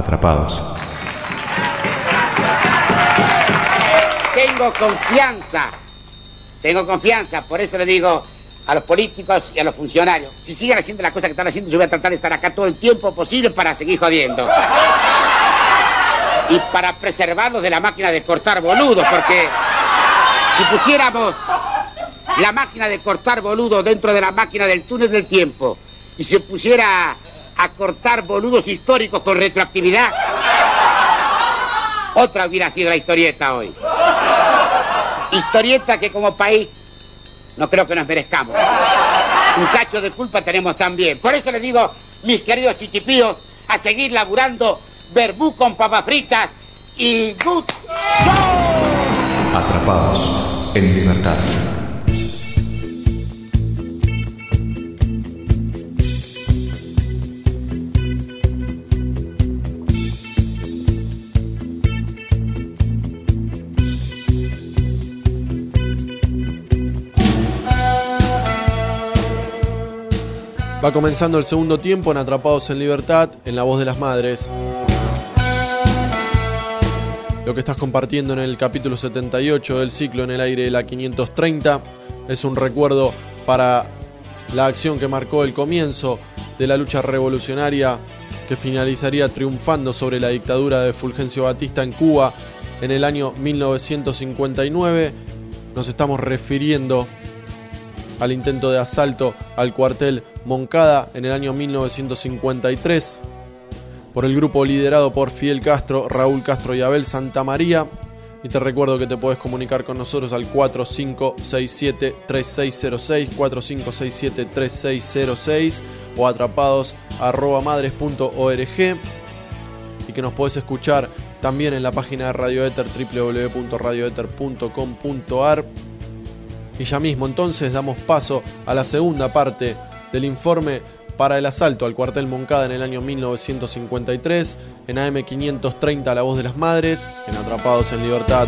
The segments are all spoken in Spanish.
Atrapados. Tengo confianza, por eso le digo a los políticos y a los funcionarios, si siguen haciendo las cosas que están haciendo, yo voy a tratar de estar acá todo el tiempo posible para seguir jodiendo. Y para preservarlos de la máquina de cortar boludos, porque si pusiéramos la máquina de cortar boludos dentro de la máquina del túnel del tiempo y se pusiera a cortar boludos históricos con retroactividad, otra hubiera sido la historieta hoy. Historieta que como país no creo que nos merezcamos. Un cacho de culpa tenemos también. Por eso les digo, mis queridos chichipíos, a seguir laburando verbú con papas fritas y good show. Atrapados en libertad. Va comenzando el segundo tiempo en Atrapados en Libertad, en La Voz de las Madres. Lo que estás compartiendo en el capítulo 78 del ciclo En el aire de la 530 es un recuerdo para la acción que marcó el comienzo de la lucha revolucionaria que finalizaría triunfando sobre la dictadura de Fulgencio Batista en Cuba en el año 1959. Nos estamos refiriendo al intento de asalto al cuartel Moncada en el año 1953 por el grupo liderado por Fidel Castro, Raúl Castro y Abel Santamaría. Y te recuerdo que te podés comunicar con nosotros al 4567-3606, 4567-3606 o atrapados@madres.org, y que nos podés escuchar también en la página de Radio Éter, www.radioeter.com.ar. Y ya mismo entonces damos paso a la segunda parte del informe para el asalto al cuartel Moncada en el año 1953, en AM530 La Voz de las Madres, en Atrapados en Libertad.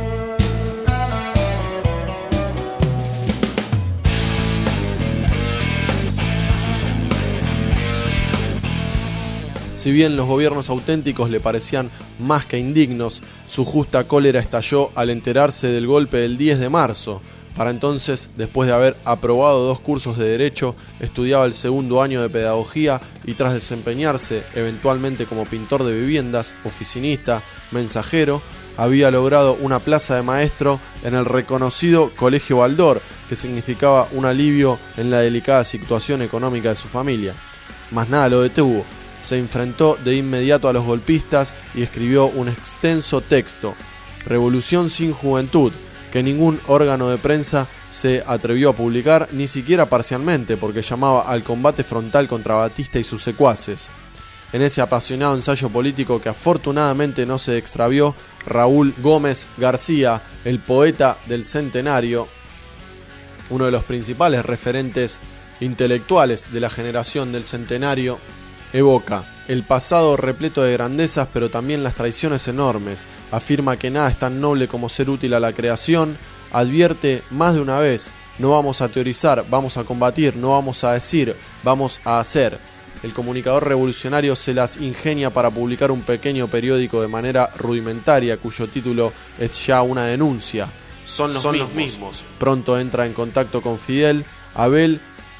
Si bien los gobiernos auténticos le parecían más que indignos, su justa cólera estalló al enterarse del golpe del 10 de marzo. Para entonces, después de haber aprobado 2 cursos de Derecho, estudiaba el segundo año de Pedagogía y tras desempeñarse eventualmente como pintor de viviendas, oficinista, mensajero, había logrado una plaza de maestro en el reconocido Colegio Baldor, que significaba un alivio en la delicada situación económica de su familia. Mas nada lo detuvo. Se enfrentó de inmediato a los golpistas y escribió un extenso texto, Revolución sin Juventud, que ningún órgano de prensa se atrevió a publicar, ni siquiera parcialmente, porque llamaba al combate frontal contra Batista y sus secuaces. En ese apasionado ensayo político que afortunadamente no se extravió, Raúl Gómez García, el poeta del centenario, uno de los principales referentes intelectuales de la generación del centenario, evoca el pasado repleto de grandezas, pero también las traiciones enormes. Afirma que nada es tan noble como ser útil a la creación. Advierte más de una vez: no vamos a teorizar, vamos a combatir, no vamos a decir, vamos a hacer. El comunicador revolucionario se las ingenia para publicar un pequeño periódico de manera rudimentaria, cuyo título es ya una denuncia. Son los mismos. Pronto entra en contacto con Fidel, Abel,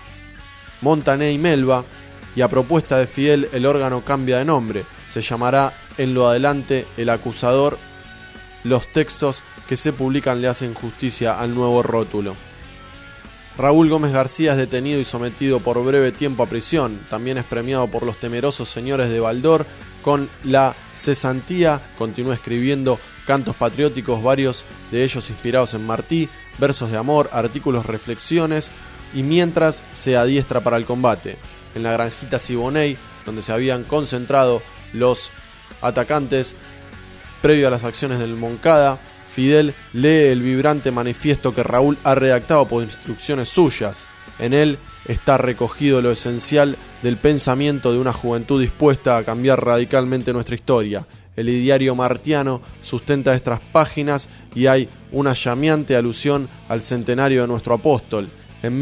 Montané y Melba, y a propuesta de Fidel el órgano cambia de nombre. Se llamará en lo adelante El Acusador. Los textos que se publican le hacen justicia al nuevo rótulo. Raúl Gómez García es detenido y sometido por breve tiempo a prisión. También es premiado por los temerosos señores de Baldor con la cesantía. Continúa escribiendo cantos patrióticos, varios de ellos inspirados en Martí, versos de amor, artículos, reflexiones, y mientras se adiestra para el combate. En la granjita Siboney, donde se habían concentrado los atacantes previo a las acciones del Moncada, Fidel lee el vibrante manifiesto que Raúl ha redactado por instrucciones suyas. En él está recogido lo esencial del pensamiento de una juventud dispuesta a cambiar radicalmente nuestra historia. El ideario martiano sustenta estas páginas y hay una llameante alusión al centenario de nuestro apóstol. En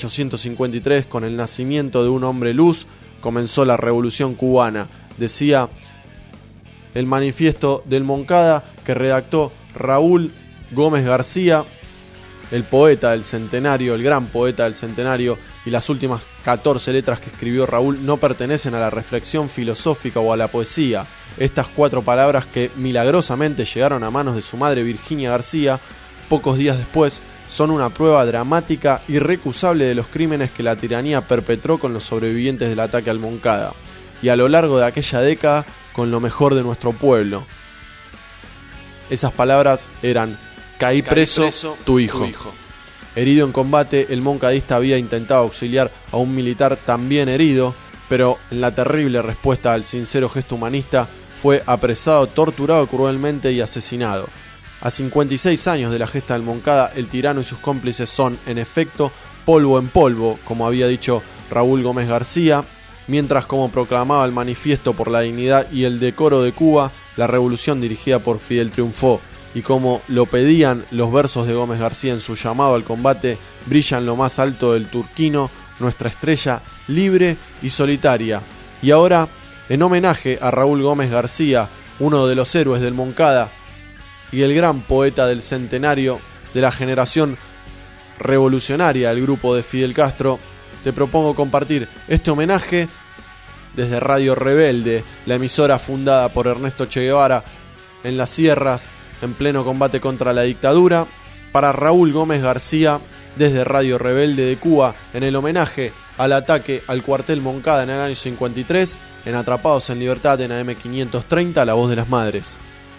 1853, con el nacimiento de un hombre luz, comenzó la Revolución Cubana. Decía el manifiesto del Moncada que redactó Raúl Gómez García, el poeta del centenario, el gran poeta del centenario, y las últimas 14 letras que escribió Raúl no pertenecen a la reflexión filosófica o a la poesía. Estas 4 palabras que milagrosamente llegaron a manos de su madre Virginia García, pocos días después, son una prueba dramática e irrecusable de los crímenes que la tiranía perpetró con los sobrevivientes del ataque al Moncada, y a lo largo de aquella década con lo mejor de nuestro pueblo. Esas palabras eran: caí preso, tu hijo. Herido en combate, el moncadista había intentado auxiliar a un militar también herido, pero en la terrible respuesta al sincero gesto humanista fue apresado, torturado cruelmente y asesinado. A 56 años de la gesta del Moncada, el tirano y sus cómplices son, en efecto, polvo en polvo, como había dicho Raúl Gómez García, mientras, como proclamaba el Manifiesto por la Dignidad y el Decoro de Cuba, la revolución dirigida por Fidel triunfó, y como lo pedían los versos de Gómez García en su llamado al combate, brilla en lo más alto del Turquino nuestra estrella libre y solitaria. Y ahora, en homenaje a Raúl Gómez García, uno de los héroes del Moncada y el gran poeta del centenario de la generación revolucionaria del grupo de Fidel Castro, te propongo compartir este homenaje desde Radio Rebelde, la emisora fundada por Ernesto Che Guevara en las sierras, en pleno combate contra la dictadura, para Raúl Gómez García desde Radio Rebelde de Cuba, en el homenaje al ataque al cuartel Moncada en el año 53, en Atrapados en Libertad en AM 530, La Voz de las Madres.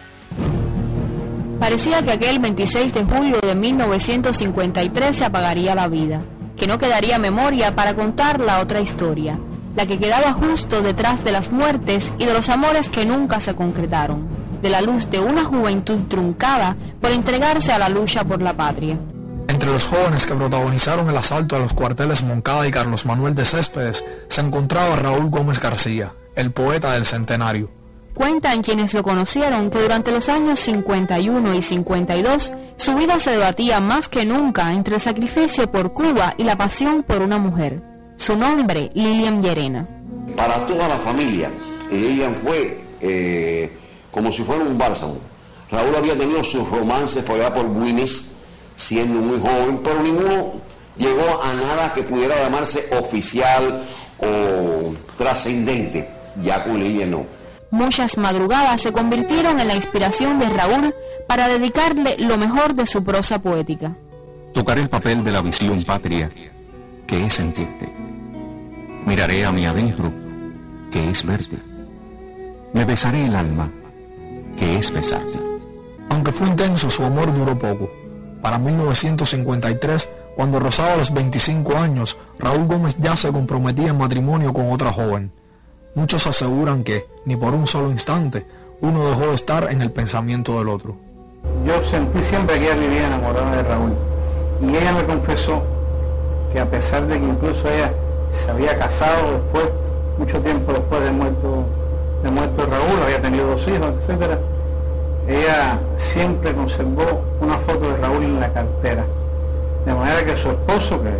Parecía que aquel 26 de julio de 1953 se apagaría la vida, que no quedaría memoria para contar la otra historia, la que quedaba justo detrás de las muertes y de los amores que nunca se concretaron, de la luz de una juventud truncada por entregarse a la lucha por la patria. Entre los jóvenes que protagonizaron el asalto a los cuarteles Moncada y Carlos Manuel de Céspedes se encontraba Raúl Gómez García, el poeta del centenario. Cuentan quienes lo conocieron que durante los años 51 y 52 su vida se debatía más que nunca entre el sacrificio por Cuba y la pasión por una mujer. Su nombre, Lilian Llerena. Para toda la familia, Lilian fue como si fuera un bálsamo. Raúl había tenido sus romances por allá por Güines, siendo muy joven, pero ninguno llegó a nada que pudiera llamarse oficial o trascendente. Ya con Lilian no. Muchas madrugadas se convirtieron en la inspiración de Raúl para dedicarle lo mejor de su prosa poética. Tocaré el papel de la visión patria, que es sentirte. Miraré a mi adentro, que es verte. Me besaré el alma, que es besarte. Aunque fue intenso, su amor duró poco. Para 1953, cuando rozaba los 25 años, Raúl Gómez ya se comprometía en matrimonio con otra joven. Muchos aseguran que, ni por un solo instante, uno dejó de estar en el pensamiento del otro. Yo sentí siempre que ella vivía enamorada de Raúl. Y ella me confesó que a pesar de que incluso ella se había casado después, mucho tiempo después de muerto Raúl, había tenido 2 hijos, etc., ella siempre conservó una foto de Raúl en la cartera. De manera que su esposo, que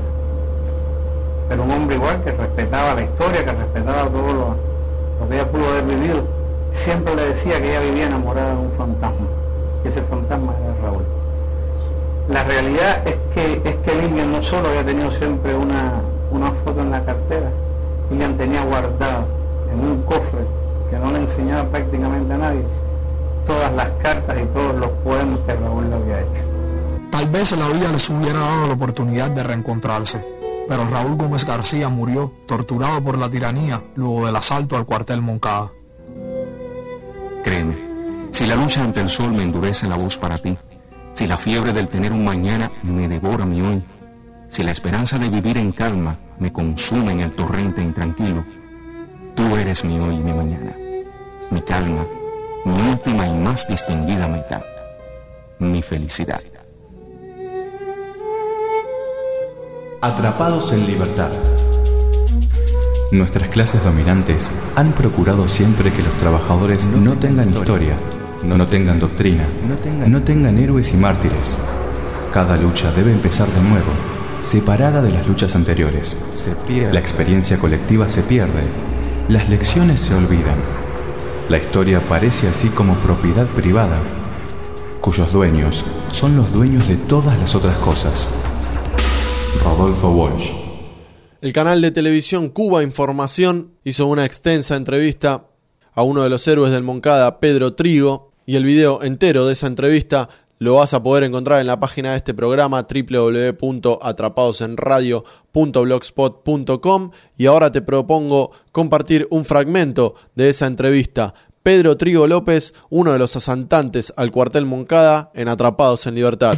era un hombre igual, que respetaba la historia, que respetaba todo lo que ella pudo haber vivido, siempre le decía que ella vivía enamorada de un fantasma, que ese fantasma era Raúl. La realidad es que Lilian no solo había tenido siempre una foto en la cartera, Lilian tenía guardado en un cofre que no le enseñaba prácticamente a nadie todas las cartas y todos los poemas que Raúl le había hecho. Tal vez la vida les hubiera dado la oportunidad de reencontrarse, pero Raúl Gómez García murió torturado por la tiranía luego del asalto al cuartel Moncada. Créeme, si la lucha ante el sol me endurece la voz para ti, si la fiebre del tener un mañana me devora mi hoy, si la esperanza de vivir en calma me consume en el torrente intranquilo, tú eres mi hoy y mi mañana, mi calma, mi última y más distinguida mitad, mi felicidad. Atrapados en Libertad. Nuestras clases dominantes han procurado siempre que los trabajadores no tengan historia, no tengan doctrina, no tengan héroes y mártires. Cada lucha debe empezar de nuevo, separada de las luchas anteriores. La experiencia colectiva se pierde, las lecciones se olvidan. La historia parece así como propiedad privada, cuyos dueños son los dueños de todas las otras cosas. Rodolfo Walsh. El canal de televisión Cuba Información hizo una extensa entrevista a uno de los héroes del Moncada, Pedro Trigo, y el video entero de esa entrevista lo vas a poder encontrar en la página de este programa, www.atrapadosenradio.blogspot.com, y ahora te propongo compartir un fragmento de esa entrevista. Pedro Trigo López, uno de los asaltantes al cuartel Moncada en Atrapados en Libertad.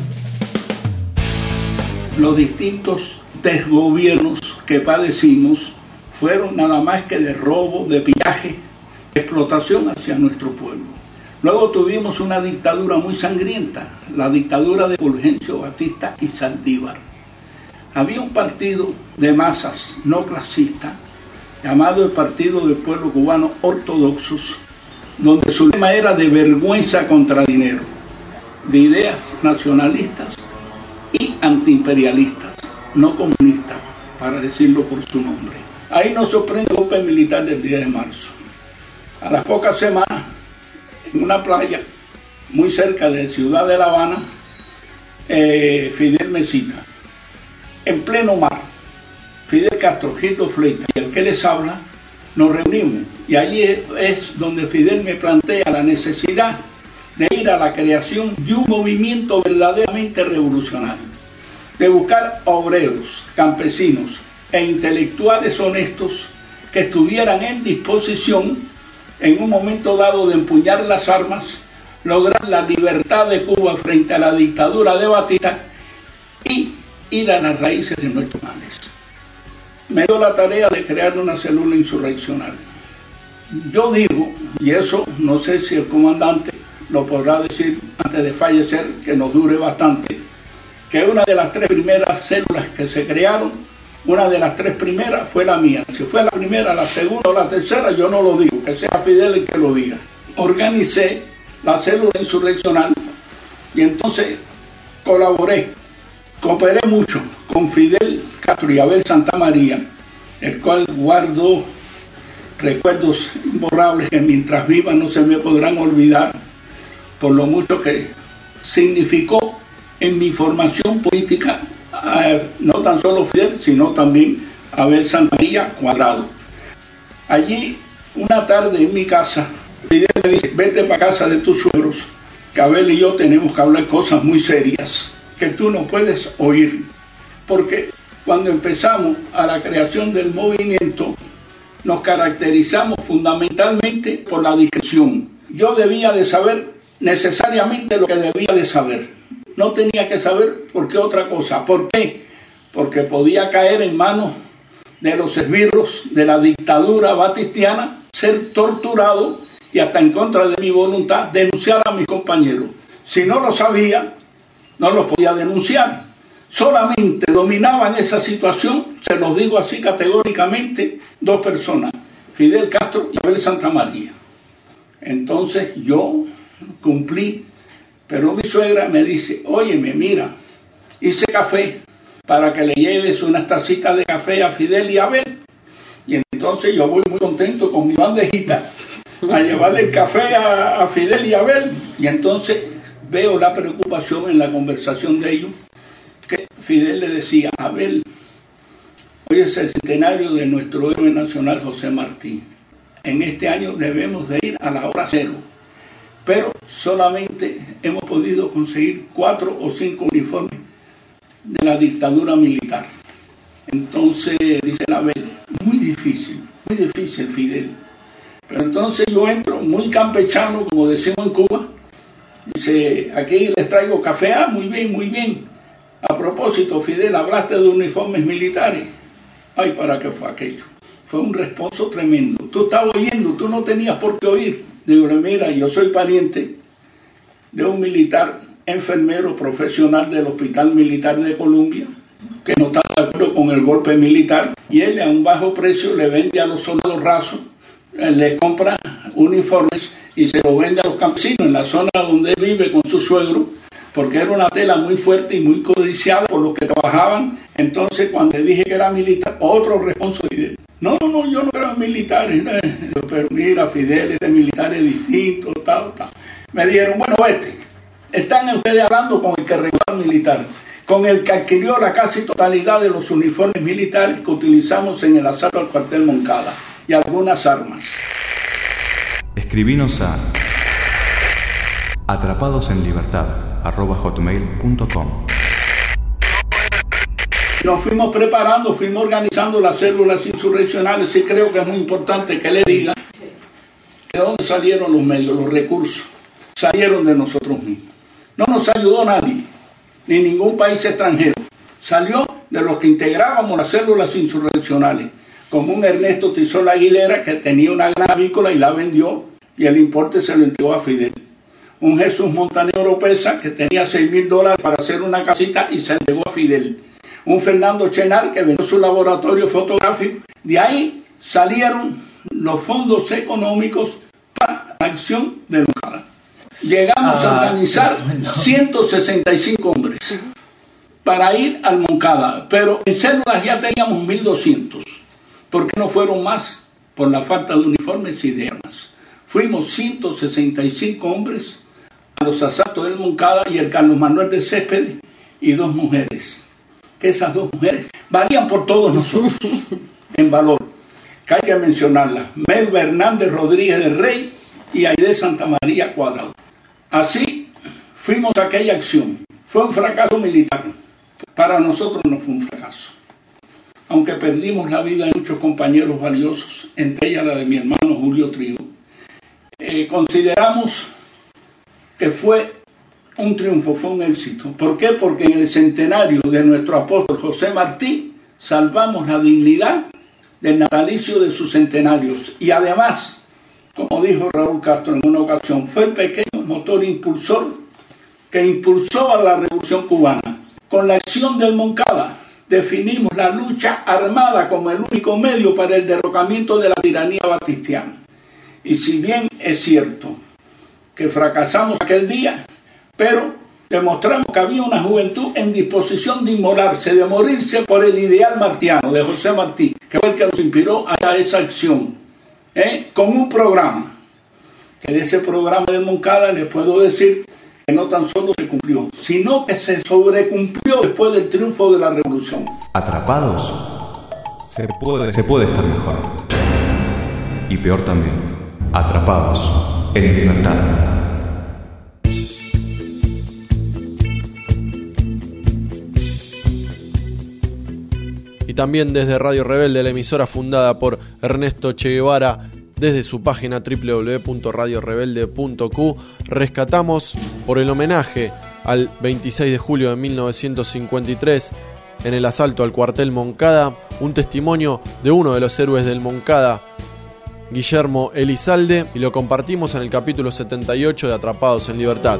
Los distintos desgobiernos que padecimos fueron nada más que de robo, de pillaje, de explotación hacia nuestro pueblo. Luego tuvimos una dictadura muy sangrienta, la dictadura de Fulgencio Batista y Saldívar. Había un partido de masas no clasista, llamado el Partido del Pueblo Cubano Ortodoxos, donde su lema era de vergüenza contra dinero, de ideas nacionalistas y antiimperialistas, no comunistas, para decirlo por su nombre. Ahí nos sorprende el golpe militar del 10 de marzo. A las pocas semanas, en una playa muy cerca de Ciudad de La Habana, Fidel me cita. En pleno mar, Fidel Castro, Gildo Fleita y el que les habla, nos reunimos. Y allí es donde Fidel me plantea la necesidad de ir a la creación de un movimiento verdaderamente revolucionario, de buscar obreros, campesinos e intelectuales honestos que estuvieran en disposición en un momento dado de empuñar las armas, lograr la libertad de Cuba frente a la dictadura de Batista y ir a las raíces de nuestros males. Me dio la tarea de crear una célula insurreccional. Yo digo, y eso no sé si el comandante lo podrá decir antes de fallecer, que nos dure bastante, que una de las 3 primeras células que se crearon, una de las 3 primeras fue la mía. Si fue la primera, la segunda o la tercera, yo no lo digo, que sea Fidel el que lo diga. Organicé la célula insurreccional y entonces cooperé mucho con Fidel Castro y Abel Santamaría, el cual guardo recuerdos imborrables que mientras viva no se me podrán olvidar por lo mucho que significó en mi formación política, no tan solo Fidel, sino también Abel Santamaría Cuadrado. Allí, una tarde en mi casa, Fidel me dice, vete para casa de tus suegros, que Abel y yo tenemos que hablar cosas muy serias, que tú no puedes oír, porque cuando empezamos a la creación del movimiento, nos caracterizamos fundamentalmente por la discreción. Yo debía de saber necesariamente lo que debía de saber. No tenía que saber por qué otra cosa. ¿Por qué? Porque podía caer en manos de los esbirros de la dictadura batistiana, ser torturado y hasta en contra de mi voluntad denunciar a mis compañeros. Si no lo sabía, no lo podía denunciar. Solamente dominaban esa situación, se los digo así categóricamente, 2 personas, Fidel Castro y Abel Santamaría. Entonces yo cumplí, pero mi suegra me dice, óyeme, mira, hice café para que le lleves unas tacitas de café a Fidel y a Abel. Y entonces yo voy muy contento con mi bandejita a llevarle el café a Fidel y a Abel. Y entonces veo la preocupación en la conversación de ellos, que Fidel le decía, Abel, hoy es el centenario de nuestro héroe nacional José Martí. En este año debemos de ir a la hora cero, pero solamente hemos podido conseguir 4 o 5 uniformes de la dictadura militar. Entonces, dice Abel, muy difícil Fidel. Pero entonces yo entro muy campechano, como decimos en Cuba, dice, aquí les traigo café. Ah, muy bien, muy bien. A propósito, Fidel, hablaste de uniformes militares. Ay, ¿para qué fue aquello? Fue un responso tremendo. Tú estabas oyendo, tú no tenías por qué oír. Digo, mira, yo soy pariente de un militar enfermero profesional del Hospital Militar de Colombia, que no está de acuerdo con el golpe militar, y él a un bajo precio le vende a los soldados rasos, les compra uniformes y se los vende a los campesinos en la zona donde él vive con su suegro, porque era una tela muy fuerte y muy codiciada por los que trabajaban. Entonces, cuando le dije que era militar, otro responsabilidad. No, yo no creo en militares. Pero mira, Fidel es de militares distintos, tal. Me dijeron, bueno, están ustedes hablando con el que reguló militar, con el que adquirió la casi totalidad de los uniformes militares que utilizamos en el asalto al cuartel Moncada y algunas armas. Escribinos a atrapadosenlibertad@hotmail.com. Nos fuimos preparando, fuimos organizando las células insurreccionales y creo que es muy importante que le diga de dónde salieron los medios, los recursos. Salieron de nosotros mismos. No nos ayudó nadie, ni ningún país extranjero. Salió de los que integrábamos las células insurreccionales, como un Ernesto Tizol Aguilera que tenía una gran avícola y la vendió y el importe se lo entregó a Fidel. Un Jesús Montaño Oropesa que tenía $6,000 para hacer una casita y se entregó a Fidel. Un Fernando Chenar que vendió su laboratorio fotográfico. De ahí salieron los fondos económicos para la acción de Moncada. Llegamos a organizar 165 hombres para ir al Moncada, pero en células ya teníamos 1.200. ¿Por qué no fueron más? Por la falta de uniformes y de armas. Fuimos 165 hombres a los asaltos del Moncada y el Carlos Manuel de Céspedes y 2 mujeres. Que esas 2 mujeres valían por todos nosotros en valor, que hay que mencionarlas: Melba Hernández Rodríguez del Rey y Aide Santa María Cuadrado. Así fuimos a aquella acción. Fue un fracaso militar. Para nosotros no fue un fracaso. Aunque perdimos la vida de muchos compañeros valiosos, entre ellas la de mi hermano Julio Trigo, consideramos que fue un triunfo, fue un éxito. ¿Por qué? Porque en el centenario de nuestro apóstol José Martí salvamos la dignidad del natalicio de sus centenarios. Y además, como dijo Raúl Castro en una ocasión, fue el pequeño motor impulsor que impulsó a la Revolución Cubana. Con la acción del Moncada definimos la lucha armada como el único medio para el derrocamiento de la tiranía batistiana. Y si bien es cierto que fracasamos aquel día, pero demostramos que había una juventud en disposición de inmolarse, de morirse por el ideal martiano de José Martí, que fue el que nos inspiró a esa acción, con un programa. Que de ese programa del Moncada les puedo decir que no tan solo se cumplió, sino que se sobrecumplió después del triunfo de la revolución. Atrapados, se puede estar mejor. Y peor también, atrapados en libertad. Y también desde Radio Rebelde, la emisora fundada por Ernesto Che Guevara, desde su página www.radiorebelde.cu, rescatamos por el homenaje al 26 de julio de 1953 en el asalto al cuartel Moncada, un testimonio de uno de los héroes del Moncada, Guillermo Elizalde, y lo compartimos en el capítulo 78 de Atrapados en Libertad.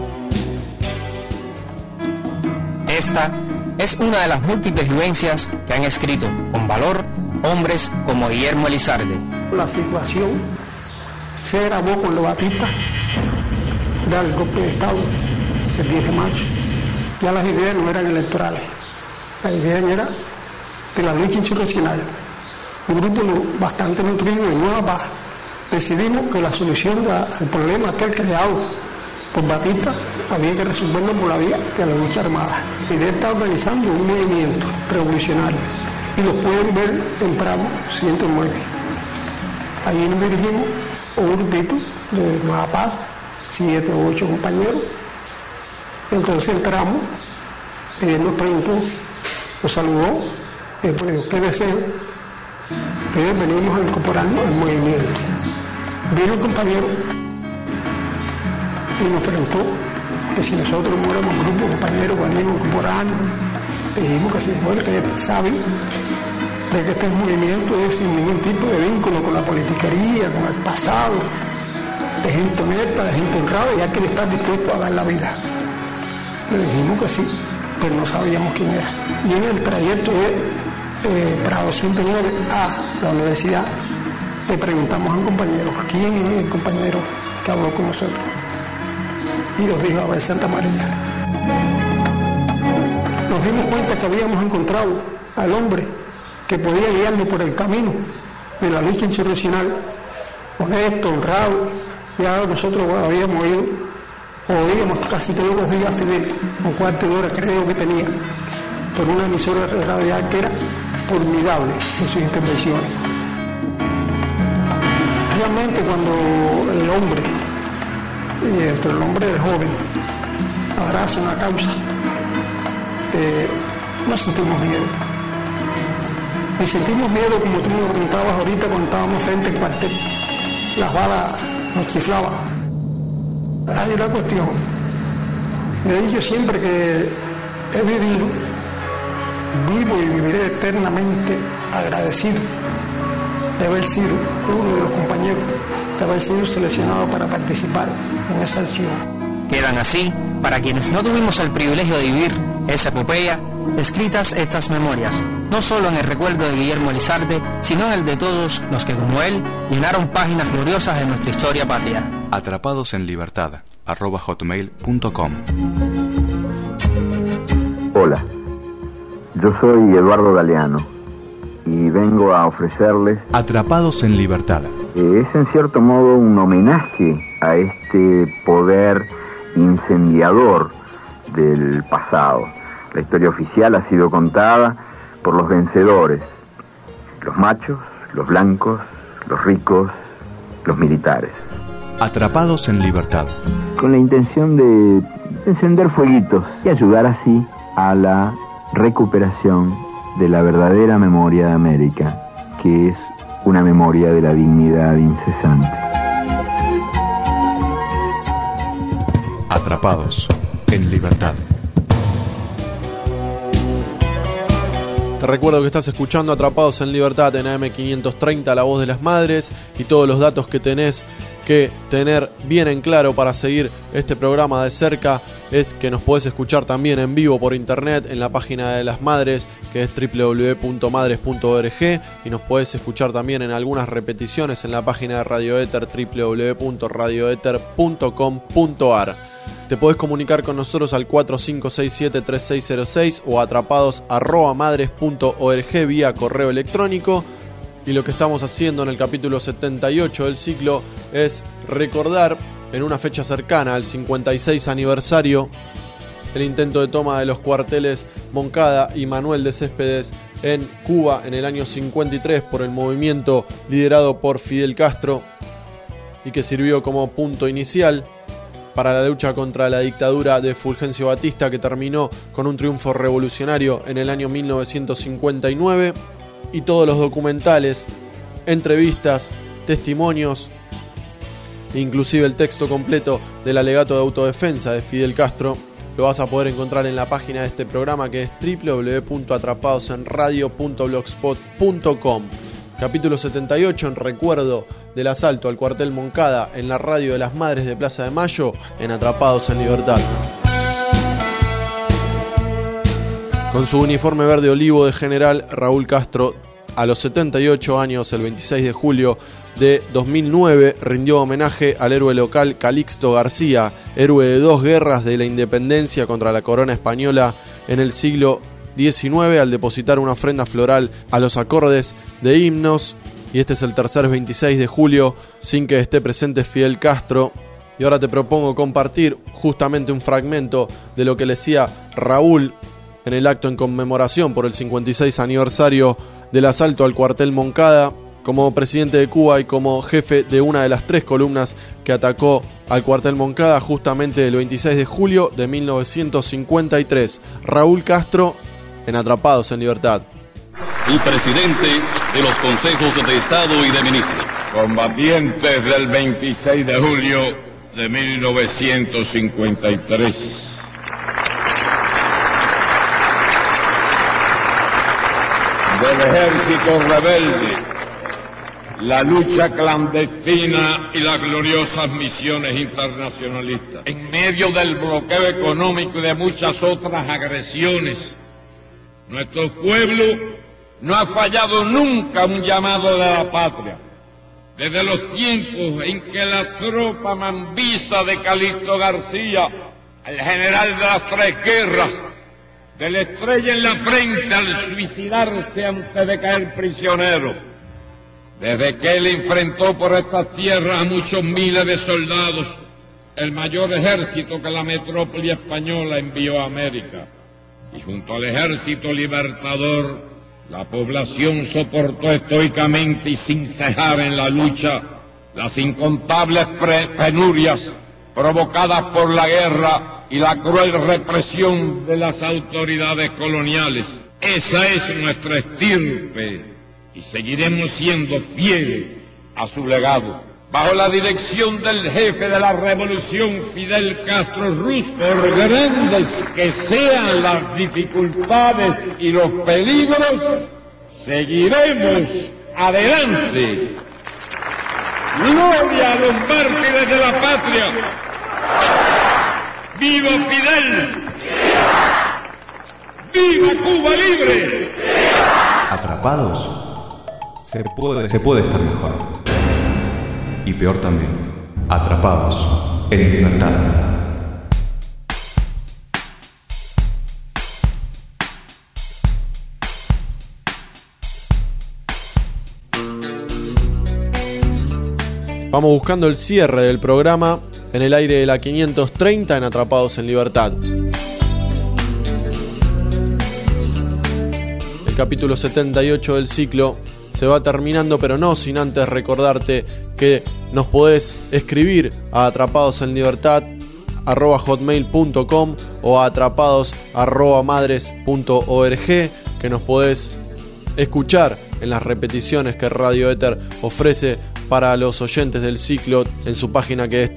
Esta es una de las múltiples vivencias que han escrito con valor hombres como Guillermo Elizalde. La situación se grabó con los batistas del golpe de Estado el 10 de marzo. Ya las ideas no eran electorales, las ideas eran de la lucha insurreccional. Un grupo bastante nutrido de Nueva Paz. Decidimos que la solución al problema aquel creado por Batista había que resolverlo por la vía de la lucha armada. Fidel está organizando un movimiento revolucionario y lo pueden ver en Prado 109. Allí nos dirigimos a un grupito de Nueva Paz, 7 o 8 compañeros. Entonces entramos, él nos preguntó, nos saludó, ¿qué desean? Entonces venimos a incorporarnos al movimiento. Vino el compañero y nos preguntó que si nosotros no éramos un grupo de compañeros, veníamos a incorporarnos. Le dijimos que sí, bueno, que ya saben de que este movimiento es sin ningún tipo de vínculo con la politiquería, con el pasado, de gente honesta, de gente honrada, y hay que estar dispuesto a dar la vida. Le dijimos que sí, pero no sabíamos quién era. Y en el trayecto de Prado 109 a la universidad, le preguntamos a un compañero, ¿quién es el compañero que habló con nosotros? Y nos dijo, Abel Santa María. Nos dimos cuenta que habíamos encontrado al hombre que podía guiarnos por el camino de la lucha insurreccional, honesto, honrado. Ya nosotros habíamos ido, oíamos casi todos los días a Fidel, un cuarto de hora creo que tenía, por una emisora radial que era formidable en sus intervenciones. Realmente cuando el hombre, entre el hombre y el joven, abraza una causa, no sentimos miedo. Y sentimos miedo, como tú me preguntabas ahorita cuando estábamos frente al cuartel. Las balas nos chiflaban. Hay una cuestión. Me he dicho siempre que he vivido, vivo y viviré eternamente agradecido de haber sido uno de los compañeros, de haber sido seleccionado para participar en esa acción. Quedan así, para quienes no tuvimos el privilegio de vivir esa epopeya, escritas estas memorias, no solo en el recuerdo de Guillermo Elizalde, sino en el de todos los que, como él, llenaron páginas gloriosas de nuestra historia patria. Atrapados en libertad, @hotmail.com. Hola, yo soy Eduardo Galeano y vengo a ofrecerles Atrapados en libertad. Es en cierto modo un homenaje a este poder incendiador del pasado. La historia oficial ha sido contada por los vencedores, los machos, los blancos, los ricos, los militares. Atrapados en libertad. Con la intención de encender fueguitos y ayudar así a la recuperación de la verdadera memoria de América, que es una memoria de la dignidad incesante. Atrapados en libertad. Te recuerdo que estás escuchando Atrapados en Libertad en AM530, La Voz de las Madres, y todos los datos que tenés que tener bien en claro para seguir este programa de cerca es que nos podés escuchar también en vivo por internet en la página de las madres, que es www.madres.org, y nos podés escuchar también en algunas repeticiones en la página de Radio Éter, www.radioeter.com.ar. Te podés comunicar con nosotros al 4567-3606 o atrapados@madres.org vía correo electrónico. Y lo que estamos haciendo en el capítulo 78 del ciclo es recordar en una fecha cercana al 56 aniversario el intento de toma de los cuarteles Moncada y Manuel de Céspedes en Cuba en el año 53 por el movimiento liderado por Fidel Castro y que sirvió como punto inicial para la lucha contra la dictadura de Fulgencio Batista, que terminó con un triunfo revolucionario en el año 1959, y todos los documentales, entrevistas, testimonios, inclusive el texto completo del alegato de autodefensa de Fidel Castro, lo vas a poder encontrar en la página de este programa, que es www.atrapadosenradio.blogspot.com. Capítulo 78, en recuerdo del asalto al cuartel Moncada en la radio de las Madres de Plaza de Mayo, en Atrapados en Libertad. Con su uniforme verde olivo de general, Raúl Castro, a los 78 años, el 26 de julio de 2009, rindió homenaje al héroe local Calixto García, héroe de 2 guerras de la independencia contra la corona española en el siglo XIX, al depositar una ofrenda floral a los acordes de himnos. Y este es el tercer 26 de julio sin que esté presente Fidel Castro. Y ahora te propongo compartir justamente un fragmento de lo que le decía Raúl en el acto en conmemoración por el 56 aniversario del asalto al cuartel Moncada, como presidente de Cuba y como jefe de una de las 3 columnas que atacó al cuartel Moncada justamente el 26 de julio de 1953. Raúl Castro en Atrapados en Libertad. Y presidente de los consejos de Estado y de ministros. Combatientes del 26 de julio de 1953. Del ejército rebelde, la lucha clandestina y las gloriosas misiones internacionalistas. En medio del bloqueo económico y de muchas otras agresiones, nuestro pueblo no ha fallado nunca un llamado de la patria. Desde los tiempos en que la tropa mambista de Calixto García, el general de las 3 guerras, de la estrella en la frente al suicidarse antes de caer prisionero, Desde que él enfrentó por estas tierras a muchos miles de soldados, el mayor ejército que la metrópoli española envió a América, y junto al ejército libertador, la población soportó estoicamente y sin cejar en la lucha las incontables penurias provocadas por la guerra y la cruel represión de las autoridades coloniales. Esa es nuestra estirpe y seguiremos siendo fieles a su legado. Bajo la dirección del jefe de la revolución, Fidel Castro Ruz, por grandes que sean las dificultades y los peligros, seguiremos adelante. ¡Gloria a los mártires de la patria! ¡Viva Fidel! ¡Viva Cuba libre! Atrapados, se puede estar mejor. Y peor también, atrapados en libertad. Vamos buscando el cierre del programa en el aire de la 530 en Atrapados en Libertad. El capítulo 78 del ciclo se va terminando, pero no sin antes recordarte que nos podés escribir a atrapadosenlibertad@hotmail.com o a atrapados@madres.org, que nos podés escuchar en las repeticiones que Radio Éter ofrece para los oyentes del ciclo en su página, que es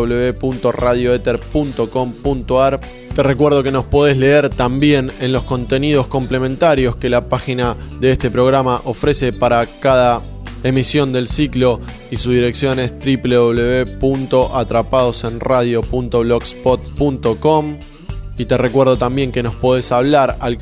www.radioeter.com.ar. Te recuerdo que nos podés leer también en los contenidos complementarios que la página de este programa ofrece para cada emisión del ciclo, y su dirección es www.atrapadosenradio.blogspot.com. Y te recuerdo también que nos podés hablar al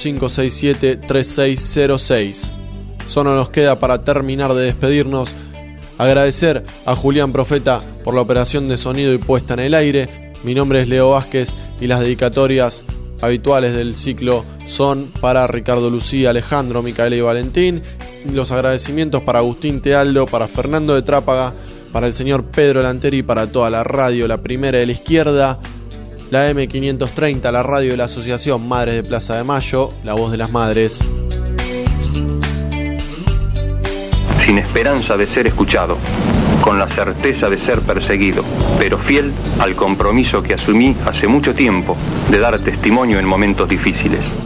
4567-3606. Solo nos queda, para terminar de despedirnos, agradecer a Julián Profeta por la operación de sonido y puesta en el aire. Mi nombre es Leo Vázquez y las dedicatorias habituales del ciclo son para Ricardo Lucía, Alejandro, Micaela y Valentín. Los agradecimientos para Agustín Tealdo, para Fernando de Trápaga, para el señor Pedro Lanteri, para toda la radio, la primera de la izquierda, la M530, la radio de la Asociación Madres de Plaza de Mayo, la voz de las madres. Sin esperanza de ser escuchado, con la certeza de ser perseguido, pero fiel al compromiso que asumí hace mucho tiempo de dar testimonio en momentos difíciles.